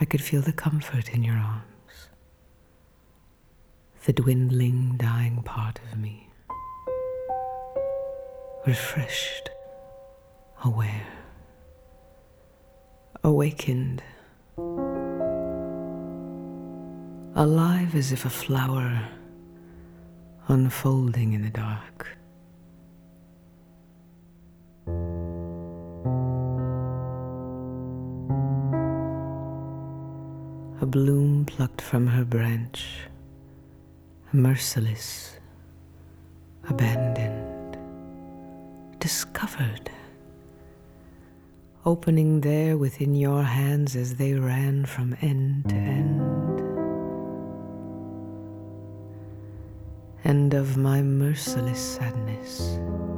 could feel the comfort in your arms, the dwindling, dying part of me, refreshed, aware, awakened, alive as if a flower unfolding in the dark. A bloom plucked from her branch, merciless, abandoned, discovered, opening there within your hands as they ran from end to end. And of my merciless sadness,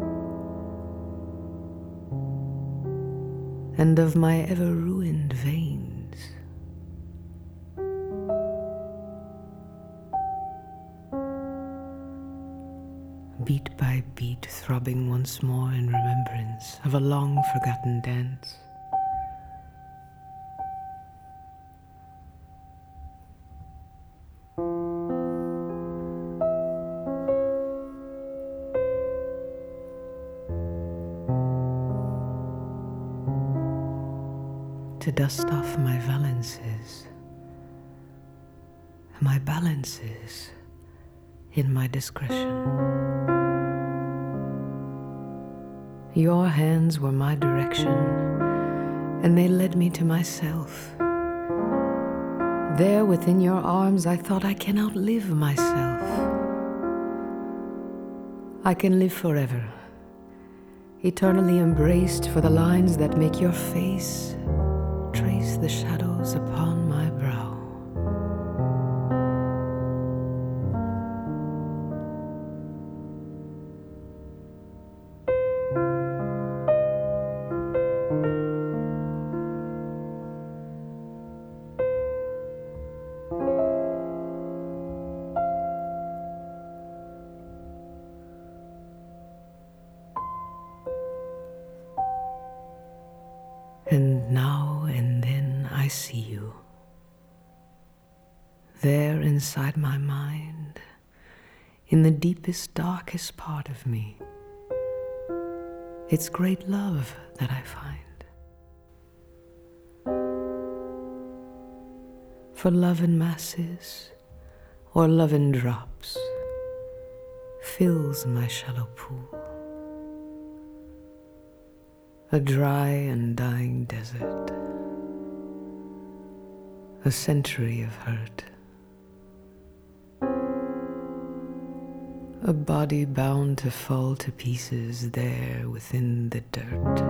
and of my ever-ruined veins, beat by beat throbbing once more in remembrance of a long-forgotten dance. To dust off my valances, my balances in my discretion. Your hands were my direction, and they led me to myself. There within your arms I thought, I can outlive myself. I can live forever, eternally embraced for the lines that make your face trace the shadows upon my brow. And now and then I see you, there inside my mind, in the deepest, darkest part of me. It's great love that I find. For love in masses, or love in drops, fills my shallow pool. A dry and dying desert, a century of hurt, a body bound to fall to pieces there within the dirt.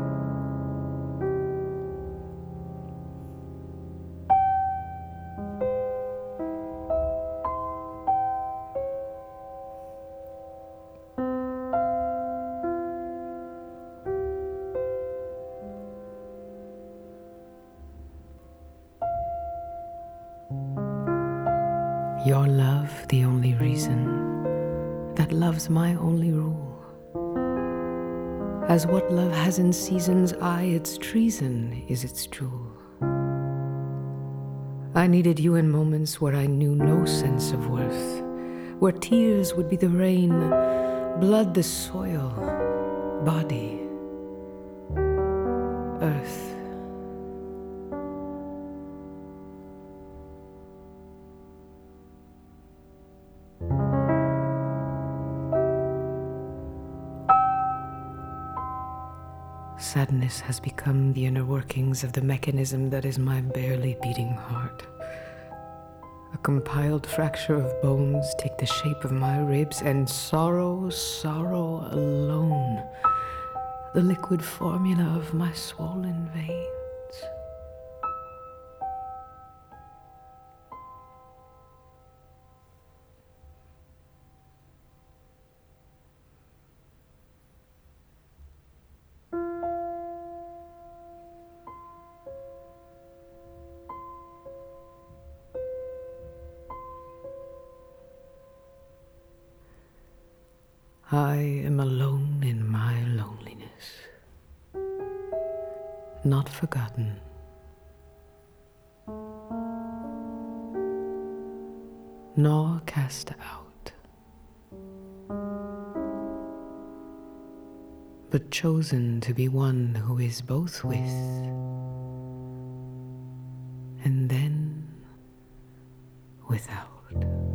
Your love, the only reason, that love's my only rule. As what love has in seasons, its treason is its jewel. I needed you in moments where I knew no sense of worth, where tears would be the rain, blood the soil, body, earth. Sadness has become the inner workings of the mechanism that is my barely beating heart. A compiled fracture of bones take the shape of my ribs, and sorrow, sorrow alone, the liquid formula of my swollen veins. I am alone in my loneliness, not forgotten, nor cast out, but chosen to be one who is both with and then without.